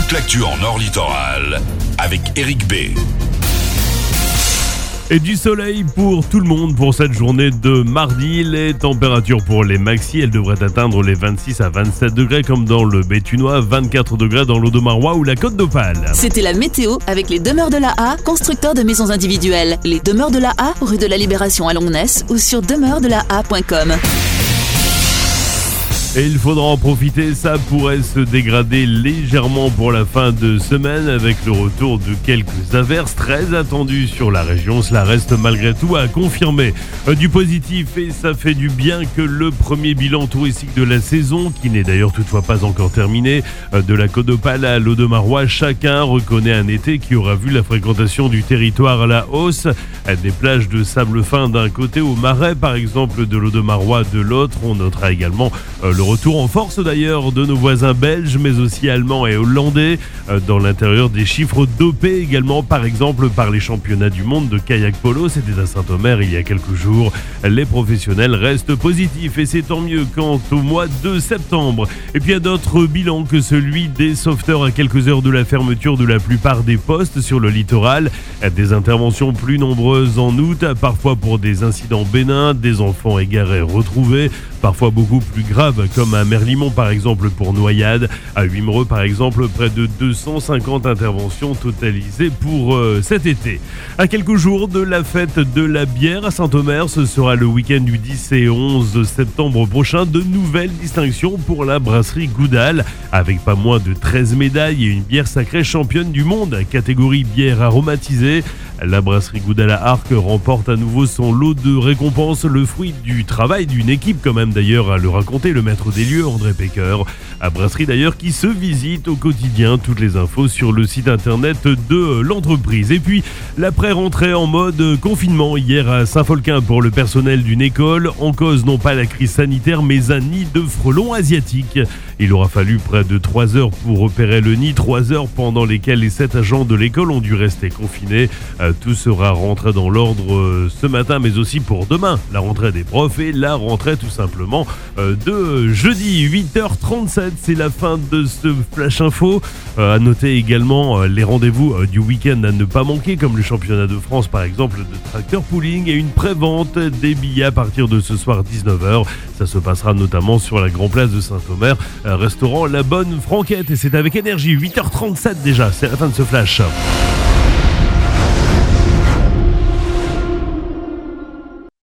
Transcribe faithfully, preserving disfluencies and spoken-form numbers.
toute l'actu en Nord Littoral avec Eric B. Et du soleil pour tout le monde pour cette journée de mardi. Les températures pour les maxi, elles devraient atteindre les vingt-six à vingt-sept degrés comme dans le Béthunois, vingt-quatre degrés dans l'Audomarois ou la Côte d'Opale. C'était la météo avec les Demeures de la A, constructeurs de maisons individuelles. Les Demeures de la A, rue de la Libération à Longness ou sur demeures de la a point com. Et il faudra en profiter, ça pourrait se dégrader légèrement pour la fin de semaine avec le retour de quelques averses très attendues sur la région. Cela reste malgré tout à confirmer. Euh, du positif et ça fait du bien que le premier bilan touristique de la saison, qui n'est d'ailleurs toutefois pas encore terminé, euh, de la Côte d'Opale à l'Audomarois, chacun reconnaît un été qui aura vu la fréquentation du territoire à la hausse. À des plages de sable fin d'un côté, au marais par exemple de l'Audomarois de l'autre. On notera également euh, le retour en force d'ailleurs de nos voisins belges mais aussi allemands et hollandais euh, dans l'intérieur des chiffres dopés également par exemple par les championnats du monde de kayak polo. C'était à Saint-Omer il y a quelques jours. Les professionnels restent positifs et c'est tant mieux quant au mois de septembre. Et puis il y a d'autres bilans que celui des sauveteurs à quelques heures de la fermeture de la plupart des postes sur le littoral. Des interventions plus nombreuses en août, parfois pour des incidents bénins, des enfants égarés retrouvés, parfois beaucoup plus graves comme à Merlimont par exemple pour noyade. À Wimereux par exemple, près de deux cent cinquante interventions totalisées pour euh, cet été. À quelques jours de la fête de la bière à Saint-Omer, ce sera le week-end du dix et onze septembre prochain. De nouvelles distinctions pour la brasserie Goudal avec pas moins de treize médailles et une bière sacrée championne du monde catégorie bière aromatisée. La brasserie Goudal à Arques remporte à nouveau son lot de récompenses, le fruit du travail d'une équipe quand même d'ailleurs à le raconter le maître des lieux André Pecker. À brasserie d'ailleurs qui se visite au quotidien, toutes les infos sur le site internet de l'entreprise. Et puis l'après-rentrée en mode confinement hier à Saint-Folquin pour le personnel d'une école, en cause non pas la crise sanitaire mais un nid de frelons asiatiques. Il aura fallu près de trois heures pour repérer le nid, trois heures pendant lesquelles les sept agents de l'école ont dû rester confinés. Tout sera rentré dans l'ordre ce matin, mais aussi pour demain, la rentrée des profs et la rentrée tout simplement de jeudi. Huit heures trente-sept, c'est la fin de ce Flash Info. À noter également les rendez-vous du week-end à ne pas manquer, comme le championnat de France par exemple de tracteur pooling et une pré-vente des billets à partir de ce soir dix-neuf heures. Ça se passera notamment sur la Grand Place de Saint-Omer, restaurant La Bonne Franquette. Et c'est avec énergie, huit heures trente-sept déjà, c'est la fin de ce Flash.